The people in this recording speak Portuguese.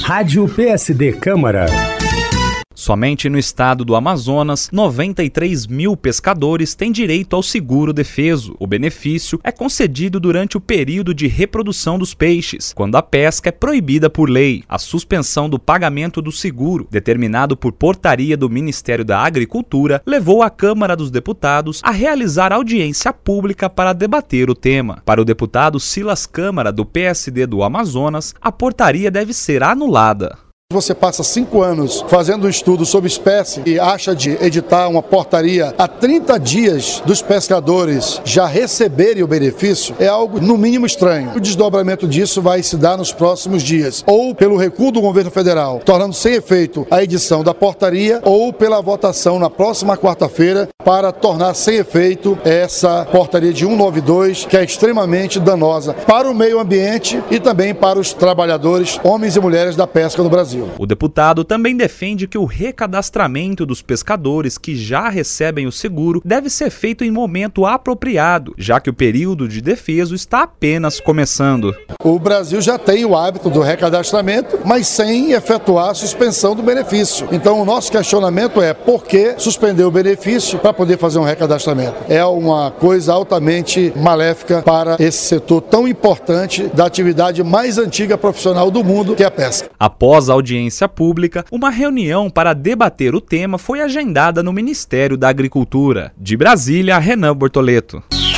Rádio PSD Câmara. Somente no estado do Amazonas, 93 mil pescadores têm direito ao seguro-defeso. O benefício é concedido durante o período de reprodução dos peixes, quando a pesca é proibida por lei. A suspensão do pagamento do seguro, determinado por portaria do Ministério da Agricultura, levou a Câmara dos Deputados a realizar audiência pública para debater o tema. Para o deputado Silas Câmara, do PSD do Amazonas, a portaria deve ser anulada. Você passa 5 anos fazendo um estudo sobre espécie e acha de editar uma portaria a 30 dias dos pescadores já receberem o benefício, é algo no mínimo estranho. O desdobramento disso vai se dar nos próximos dias, ou pelo recuo do governo federal, tornando sem efeito a edição da portaria, ou pela votação na próxima quarta-feira para tornar sem efeito essa portaria de 192, que é extremamente danosa para o meio ambiente e também para os trabalhadores, homens e mulheres da pesca no Brasil. O deputado também defende que o recadastramento dos pescadores que já recebem o seguro deve ser feito em momento apropriado, já que o período de defeso está apenas começando. O Brasil já tem o hábito do recadastramento, mas sem efetuar a suspensão do benefício. Então o nosso questionamento é por que suspender o benefício para poder fazer um recadastramento? É uma coisa altamente maléfica para esse setor tão importante da atividade mais antiga profissional do mundo, que é a pesca. Após a audiência pública, uma reunião para debater o tema foi agendada no Ministério da Agricultura. De Brasília, Renan Bortoleto.